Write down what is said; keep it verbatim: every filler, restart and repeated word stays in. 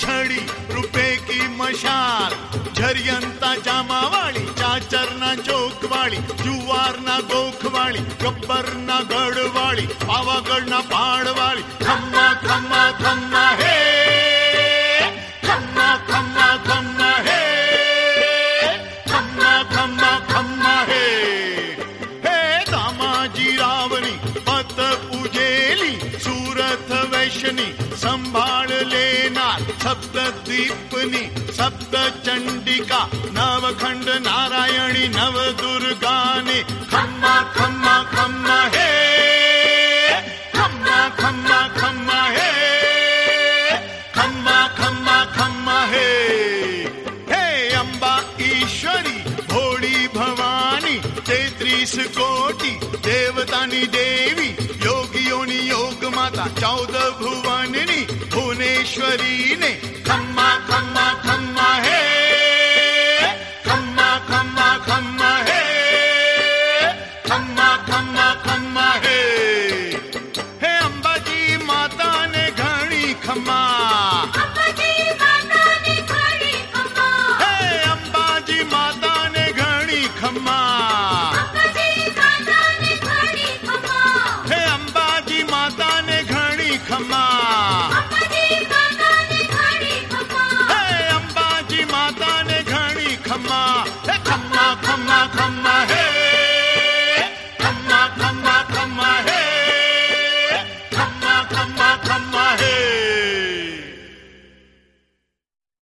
छड़ी रुपए की मशाल, झरियंता जामा वाली, चाचर ना चौक वाली, जुवार ना गोख वाली, गब्बर ना गढ़ वाली, पावागढ़ ना पहाड़ वाली, खम्मा खम्मा खम्मा हे, खम्मा खम्मा खम्मा हे, खम्मा खम्मा खम्मा हे, हे दामाजी रावणी पत पूजेली, सूरत वैश्यनी संभाळ लेनार, सप्तद्वीपनी सप्त चंडिका, नवखंड नारायणी नव दुर्गाने, खम्मा खम्मा खम्मा हे, खम्मा खम्मा खम्मा हे, खम्मा खम्मा खम्मा हे, हे अंबा ईश्वरी भोळी भवानी, तेत्रीस कोटी देवतानी देवी, योगियोनी योग माता, चौदह भुवननी भुवनेश्वरी ने, खम्मा खम्मा खम्मा हे, खम्मा खम्मा खम्मा हे, खम्मा खम्मा खम्मा हे, हे अंबाजी माता ने घणी खम्मा, अंबाजी माता ने घणी खम्मा, हे अंबाजी माता ने घणी खम्मा, अंबाजी माता ने घणी खम्मा, हे अंबाजी माता ने घणी खम्मा, अंबाजी माता ने घणी खम्मा, हे अंबाजी माता ने घणी खम्मा, हे खम्मा खम्मा